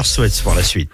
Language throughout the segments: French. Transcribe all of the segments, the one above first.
souhaite pour la suite.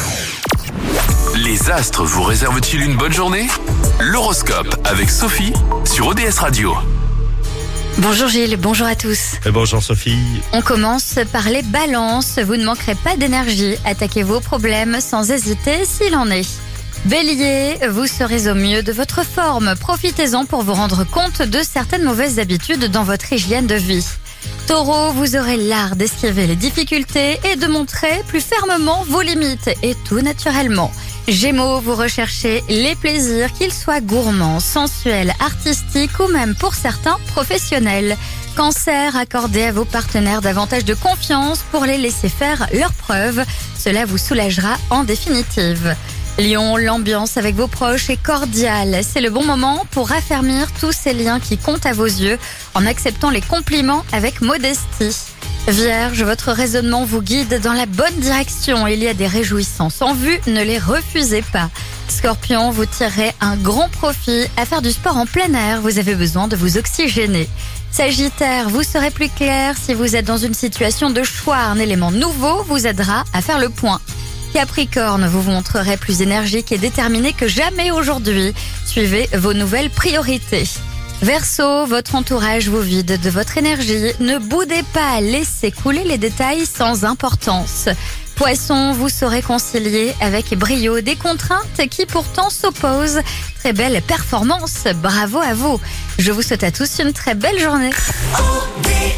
Les astres vous réservent-ils une bonne journée? L'horoscope avec Sophie sur ODS Radio. Bonjour Gilles, bonjour à tous. Et bonjour Sophie. On commence par les balances. Vous ne manquerez pas d'énergie. Attaquez vos problèmes sans hésiter s'il en est. Bélier, vous serez au mieux de votre forme. Profitez-en pour vous rendre compte de certaines mauvaises habitudes dans votre hygiène de vie. Taureau, vous aurez l'art d'esquiver les difficultés et de montrer plus fermement vos limites, et tout naturellement. Gémeaux, vous recherchez les plaisirs, qu'ils soient gourmands, sensuels, artistiques ou même pour certains professionnels. Cancer, accordez à vos partenaires davantage de confiance pour les laisser faire leurs preuves. Cela vous soulagera en définitive. Lion, l'ambiance avec vos proches est cordiale. C'est le bon moment pour raffermir tous ces liens qui comptent à vos yeux en acceptant les compliments avec modestie. Vierge, votre raisonnement vous guide dans la bonne direction. Il y a des réjouissances en vue, ne les refusez pas. Scorpion, vous tirerez un grand profit à faire du sport en plein air. Vous avez besoin de vous oxygéner. Sagittaire, vous serez plus clair si vous êtes dans une situation de choix. Un élément nouveau vous aidera à faire le point. Capricorne, vous vous montrerez plus énergique et déterminé que jamais aujourd'hui. Suivez vos nouvelles priorités. Verseau, votre entourage vous vide de votre énergie. Ne boudez pas, laissez couler les détails sans importance. Poisson, vous saurez concilier avec brio des contraintes qui pourtant s'opposent. Très belle performance, bravo à vous. Je vous souhaite à tous une très belle journée.